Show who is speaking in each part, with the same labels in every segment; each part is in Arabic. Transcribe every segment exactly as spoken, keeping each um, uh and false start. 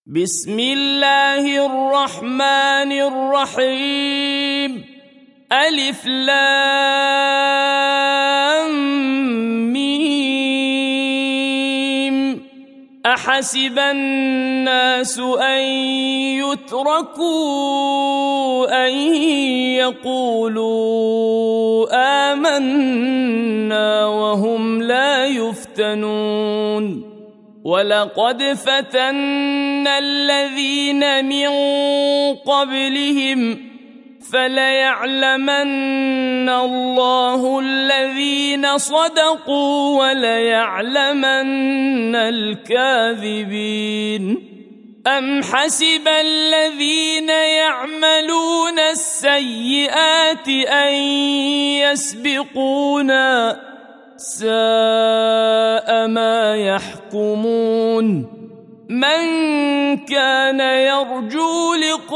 Speaker 1: بسم الله الرحمن الرحيم ألف لام ميم أحسب الناس أن يتركوا أن يقولوا آمنا وهم لا يفتنون ولقد فتنا الذين من قبلهم فليعلمن الله الذين صدقوا وليعلمن الكاذبين أم حسب الذين يعملون السيئات أن يسبقونا ساء ما يحكمون من كان يرجو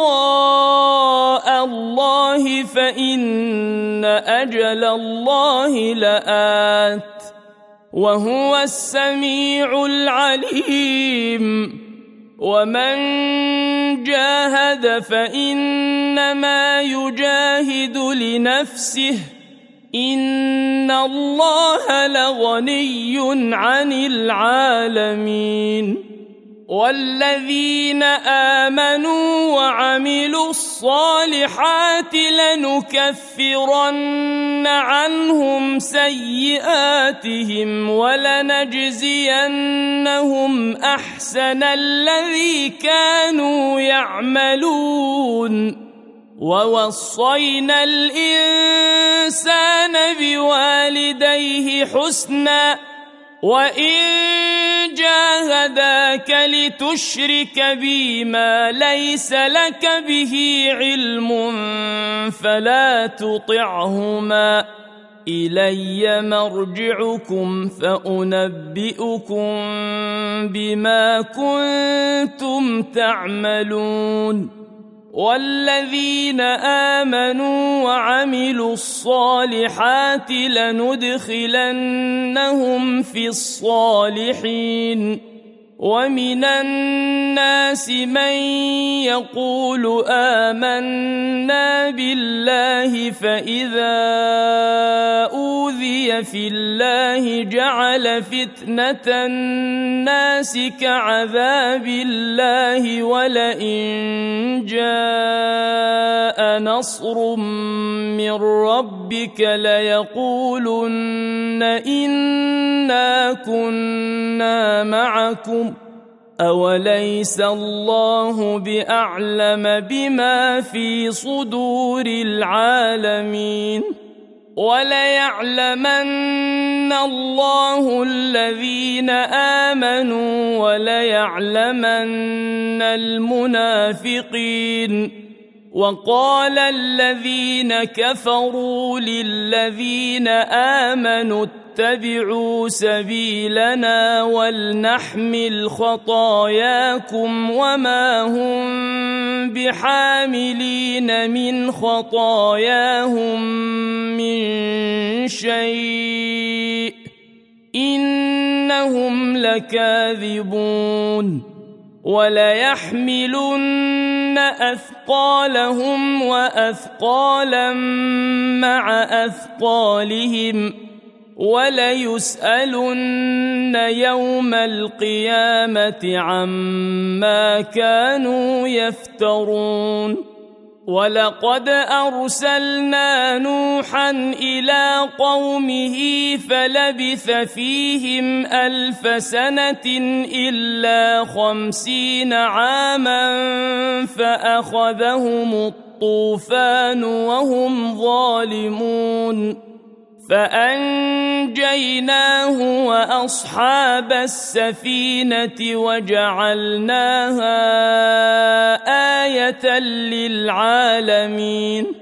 Speaker 1: لقاء الله فإن أجل الله لآت وهو السميع العليم ومن جاهد فإنما يجاهد لنفسه إن الله لغني عن العالمين والذين آمنوا وعملوا الصالحات لنكفرن عنهم سيئاتهم ولنجزينهم أحسن الذي كانوا يعملون ووصينا الإنسان بوالديه حسنا وإن جاهداك لتشرك بي ما ليس لك به علم فلا تطعهما إلي مرجعكم فأنبئكم بما كنتم تعملون والذين آمنوا وعملوا الصالحات لندخلنهم في الصالحين ومن الناس من يقول آمنا بالله فإذا أوذي في الله جعل فتنة الناس كعذاب الله ولئن جاء نصر من ربك ليقولن إنا كنا معكم أوليس الله بأعلم بما في صدور العالمين وليعلمن الله الذين آمنوا وليعلمن المنافقين وقال الذين كفروا للذين آمنوا اتبعوا سبيلنا ولنحمل خطاياكم وما هم بحاملين من خطاياهم من شيء إنهم لكاذبون وليحملن أثقالهم وأثقالا مع أثقالهم وليسألن يوم القيامة عما كانوا يفترون ولقد أرسلنا نوحا إلى قومه فلبث فيهم ألف سنة إلا خمسين عاما فأخذهم الطوفان وهم ظالمون فأنجيناه وأصحاب السفينة وجعلناها آية للعالمين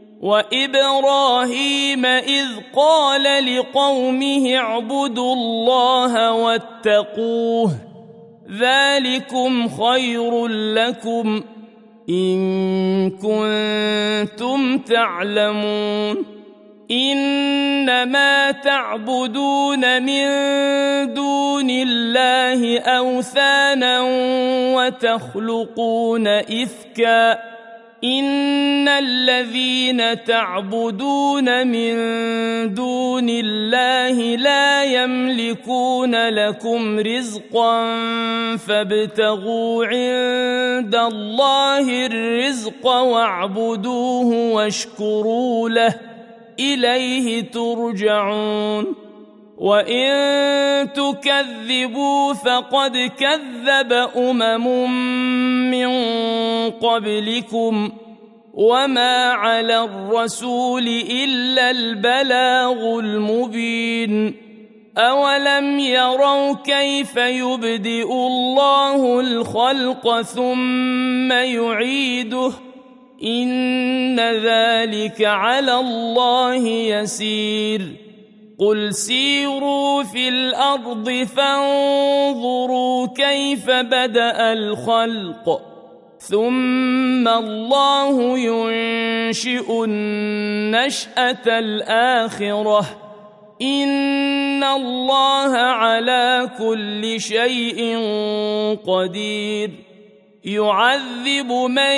Speaker 1: وإبراهيم إذ قال لقومه اعبدوا الله واتقوه ذلكم خير لكم إن كنتم تعلمون إنما تعبدون من دون الله أوثانا وتخلقون إفكا إن الذين تعبدون من دون الله لا يملكون لكم رزقا فابتغوا عند الله الرزق واعبدوه واشكروا له إليه ترجعون وإن تكذبوا فقد كذب أمم من قبلكم وما على الرسول إلا البلاغ المبين أولم يروا كيف يبدئ الله الخلق ثم يعيده إن ذلك على الله يسير قل سيروا في الأرض فانظروا كيف بدأ الخلق ثم الله ينشئ النشأة الآخرة إن الله على كل شيء قدير يعذب من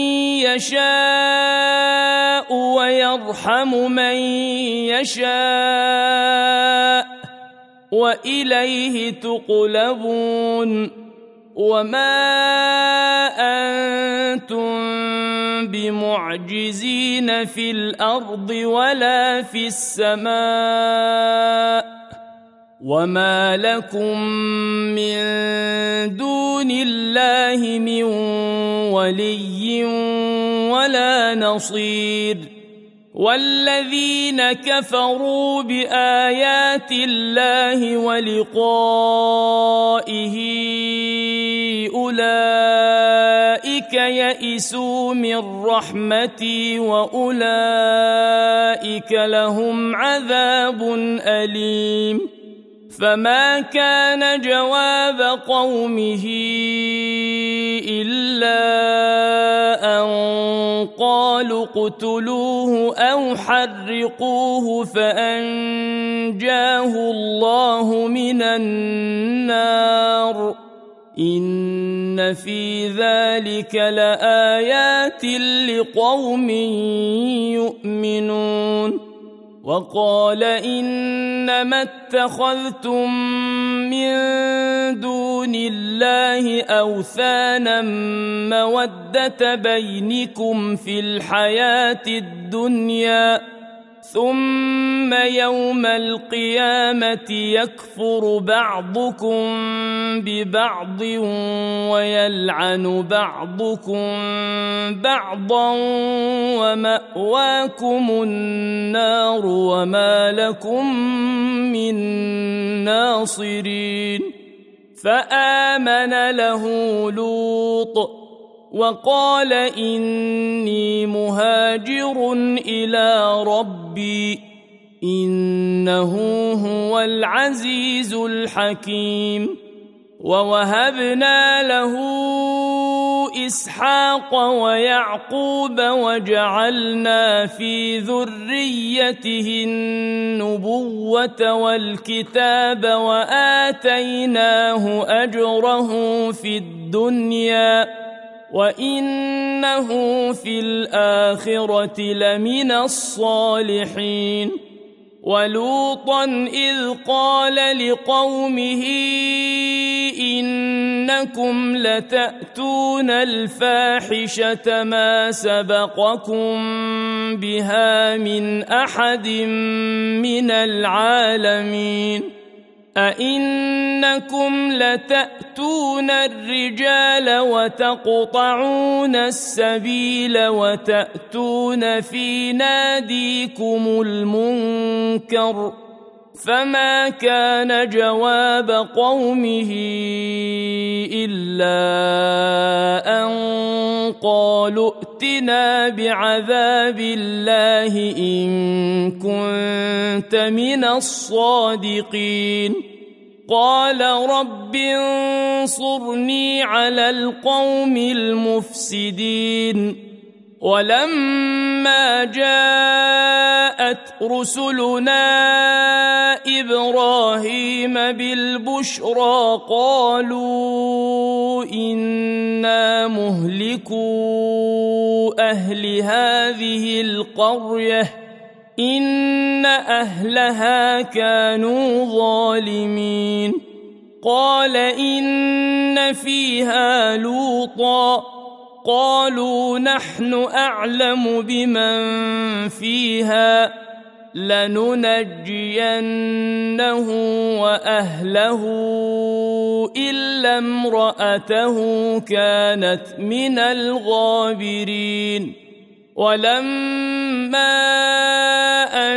Speaker 1: يشاء ويرحم من يشاء وإليه تقلبون وما أنتم بمعجزين في الأرض ولا في السماء وما لكم من دون الله من ولي ولا نصير والذين كفروا بآيات الله ولقائه أولئك يئسوا من رحمتي وأولئك لهم عذاب أليم فما كان جواب قومه إلا أن قالوا اقتلوه أو حرقوه فأنجاه الله من النار إن في ذلك لآيات لقوم يؤمنون وقال إنما اتخذتم من دون الله أوثانا مودة بينكم في الحياة الدنيا ثم يوم القيامة يكفر بعضكم ببعض ويلعن بعضكم بعضا ومأواكم النار وما لكم من ناصرين فآمن له لوط وقال إني مهاجر إلى ربي إنه هو العزيز الحكيم ووهبنا له إسحاق ويعقوب وجعلنا في ذريته النبوة والكتاب وآتيناه أجره في الدنيا وإنه في الآخرة لمن الصالحين ولوطا إذ قال لقومه إنكم لتأتون الفاحشة ما سبقكم بها من أحد من العالمين أئنكم لتأتون الرجال وتقطعون السبيل وتأتون في ناديكم المنكر فما كان جواب قومه إلا أن قالوا ائتنا بعذاب الله إن كنت من الصادقين قال رب انصرني على القوم المفسدين ولما جاءت رسلنا إبراهيم بالبشرى قالوا إنا مهلكو أهل هذه القرية إن أهلها كانوا ظالمين قال إن فيها لوطا قالوا نحن أعلم بمن فيها لننجينه وأهله إلا امرأته كانت من الغابرين ولما أن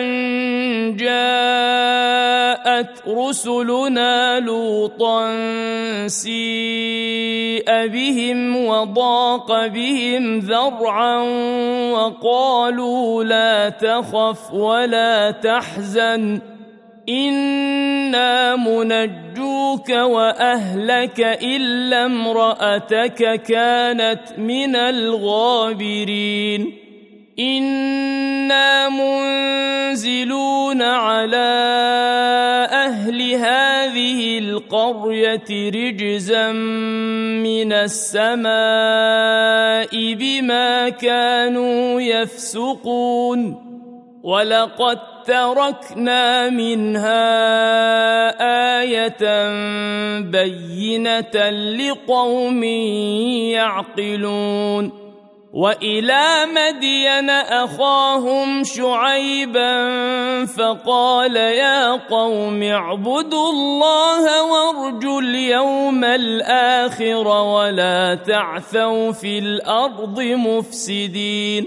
Speaker 1: جاءت رسلنا لوطا سيء بهم وضاق بهم ذرعا وقالوا لا تخف ولا تحزن إنا منجوك وأهلك إلا امرأتك كانت من الغابرين إنا منزلون على أهل هذه القرية رجزا من السماء بما كانوا يفسقون ولقد تركنا منها آية بينة لقوم يعقلون وإلى مدين أخاهم شعيبا فقال يا قوم اعبدوا الله وارجوا اليوم الآخر ولا تعثوا في الأرض مفسدين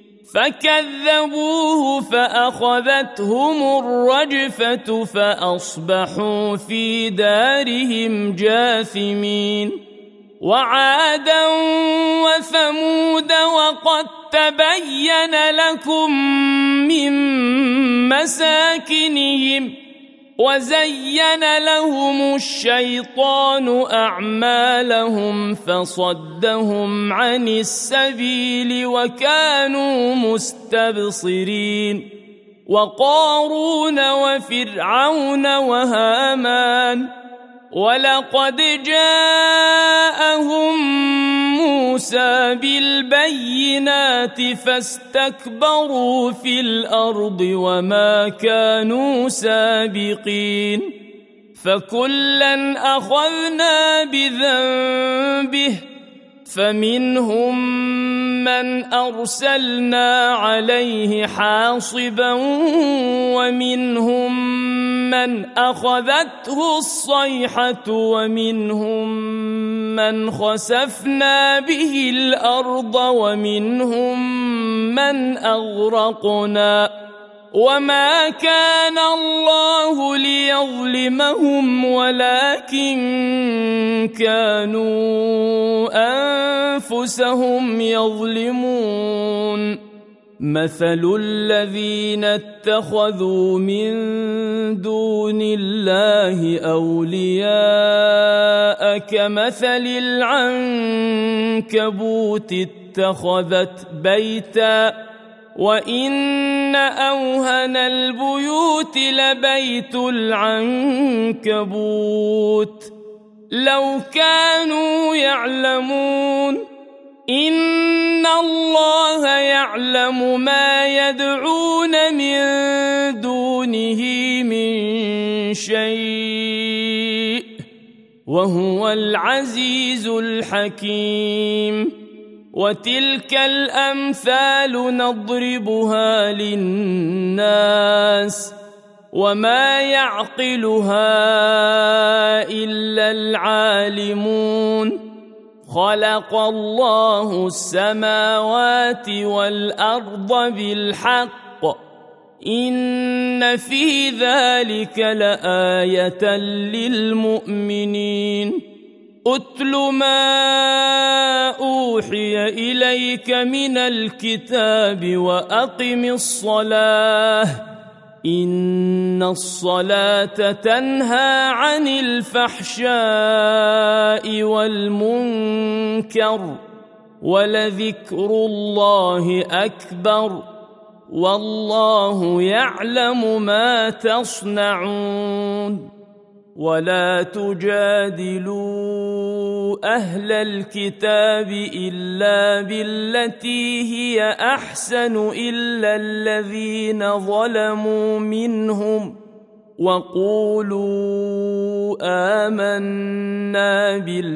Speaker 1: فكذبوه فأخذتهم الرجفة فأصبحوا في دارهم جاثمين وعادا وثمود وقد تبين لكم من مساكنهم وزين لهم الشيطان أعمالهم فصدهم عن السبيل وكانوا مستبصرين وقارون وفرعون وهامان ولقد جاءهم موسى بالبينات فاستكبروا في الأرض وما كانوا سابقين فكلا أخذنا بذنبه فمنهم من أرسلنا عليه حاصبا ومنهم من أخذته الصيحة ومنهم من خسفنا به الأرض ومنهم من أغرقنا وما كان الله ليظلمهم ولكن كانوا أنفسهم يظلمون مثل الذين اتخذوا من دون الله أولياء كمثل العنكبوت اتخذت بيتا وإن أوهن البيوت لبيت العنكبوت لو كانوا يعلمون إن الله يعلم ما يدعون من دونه من شيء وهو العزيز الحكيم وتلك الأمثال نضربها للناس وما يعقلها إلا العالمون خلق الله السماوات والأرض بالحق إن في ذلك لآية للمؤمنين أتل ما أوحي إليك من الكتاب وأقم الصلاة إن الصلاة تنهى عن الفحشاء والمنكر ولذكر الله أكبر والله يعلم ما تصنعون ولا تجادلوا أهل الكتاب إلا بالتي هي أحسن إلا الذين ظلموا منهم وقولوا آمنا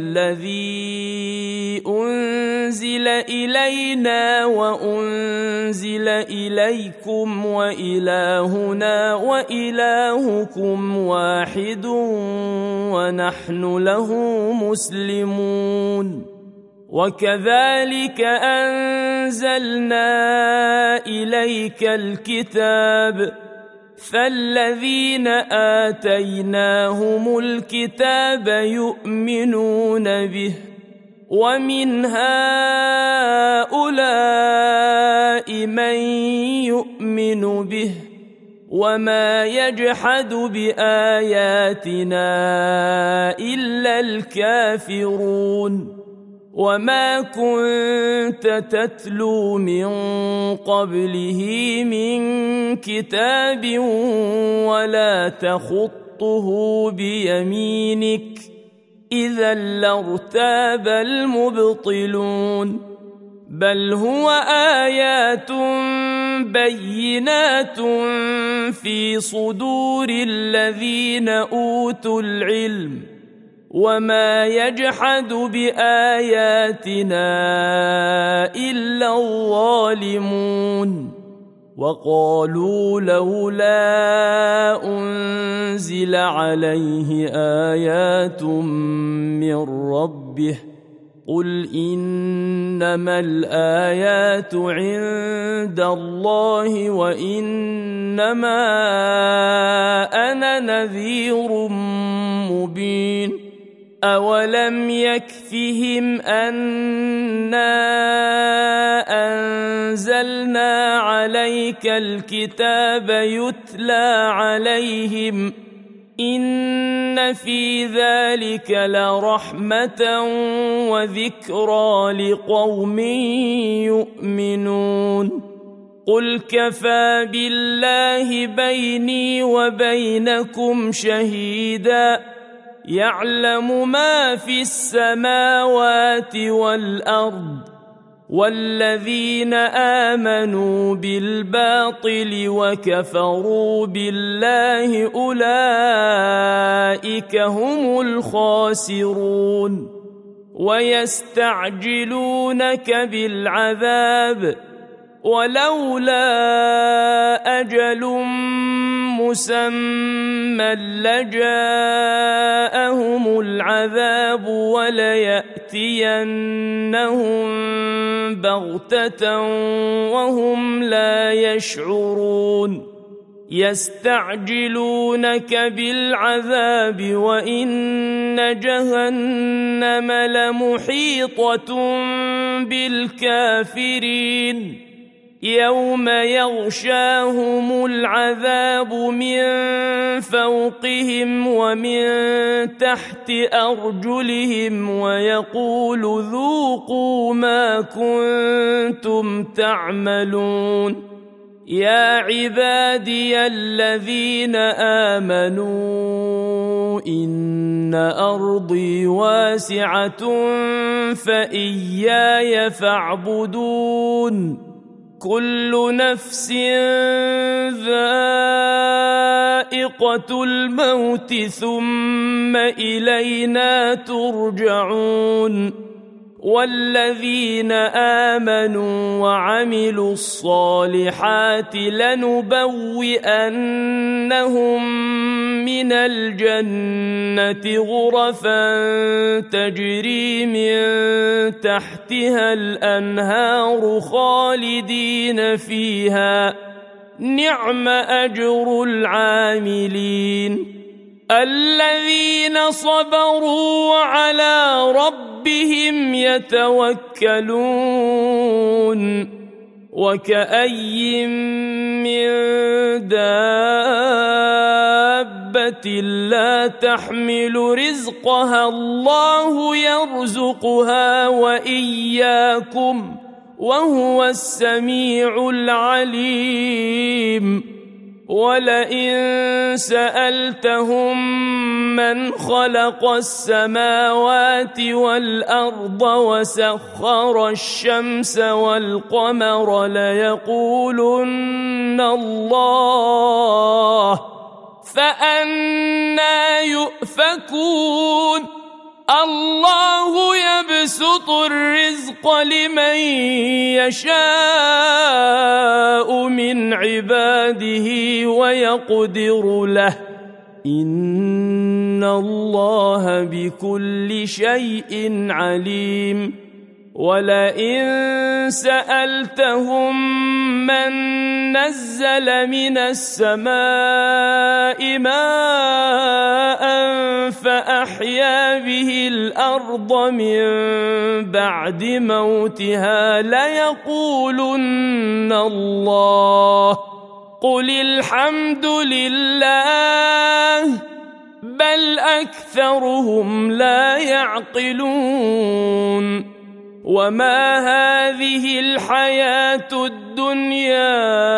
Speaker 1: بالذي أنزل إلينا وأنزل إليكم وإلهنا وإلهكم واحد ونحن له مسلمون وكذلك أنزلنا إليك الكتاب فالذين آتيناهم الكتاب يؤمنون به ومن هؤلاء من يؤمن به وما يجحد بآياتنا إلا الكافرون وما كنت تتلو من قبله من كتاب ولا تخطه بيمينك إذا لارتاب المبطلون بل هو آيات بينات في صدور الذين أوتوا العلم وما يجحد بآياتنا إلا الظالمون وقالوا لولا أنزل عليه آيات من ربه قل إنما الآيات عند الله وإنما أنا نذير مبين أولم يكفهم أنا أنزلنا عليك الكتاب يتلى عليهم إن في ذلك لرحمة وذكرى لقوم يؤمنون قل كفى بالله بيني وبينكم شهيدا يعلم ما في السماوات والأرض والذين آمنوا بالباطل وكفروا بالله أولئك هم الخاسرون ويستعجلونك بالعذاب ولولا أجل مسمى لجاءهم العذاب وليأتينهم بغتة وهم لا يشعرون يستعجلونك بالعذاب وإن جهنم لمحيطة بالكافرين يوم يغشاهم العذاب من فوقهم ومن تحت أرجلهم ويقول ذوقوا ما كنتم تعملون يا عبادي الذين آمنوا إن أرضي واسعة فإياي فاعبدون كل نفس ذائقة الموت ثم إلينا ترجعون والذين آمنوا وعملوا الصالحات لنبوئنهم من الجنة غرفا تجري من تحتها الأنهار خالدين فيها نعم أجر العاملين الذين صبروا وعلى ربهم يتوكلون وكأي من دابة لا تحمل رزقها الله يرزقها وإياكم وهو السميع العليم. ولئن سألتهم من خلق السماوات والأرض وسخر الشمس والقمر ليقولن الله، فأنى يؤفكون؟ الله يبسط الرزق لمن يشاء من عباده ويقدر له، إن الله بكل شيء عليم. ولئن سألتهم من نزل من السماء ماء فأحيا به الأرض من بعد موتها ليقولن الله، قل الحمد لله، بل أكثرهم لا يعقلون. وما هذه الحياة الدنيا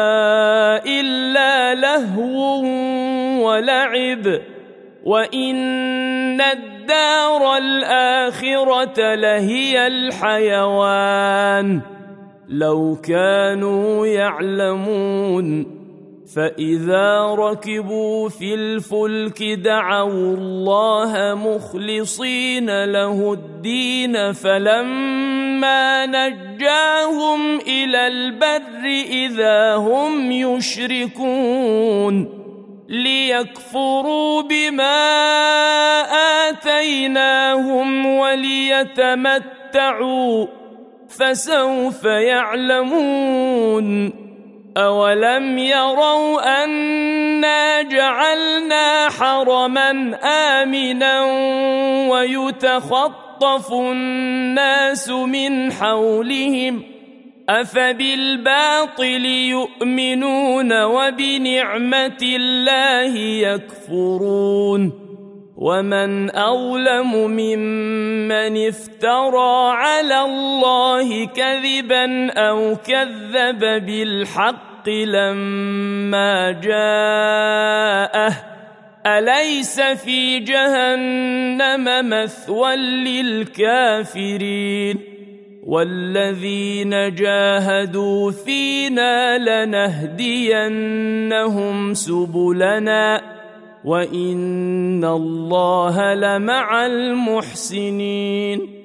Speaker 1: إلا لهو ولعب، وإن الدار الآخرة لهي الحيوان لو كانوا يعلمون. فإذا ركبوا في الفلك دعوا الله مخلصين له الدين، فلما نجاهم إلى البر إذا هم يشركون، ليكفروا بما آتيناهم وليتمتعوا فسوف يعلمون. أولم يروا أنا جعلنا حرما آمنا ويتخطف الناس من حولهم، أفبالباطل يؤمنون وبنعمة الله يكفرون؟ ومن أظلم ممن افترى على الله كذبا أو كذب بالحق لما جاءه، أليس في جهنم مثوى للكافرين؟ والذين جاهدوا فينا لنهدينهم سبلنا وإن الله لمع المحسنين.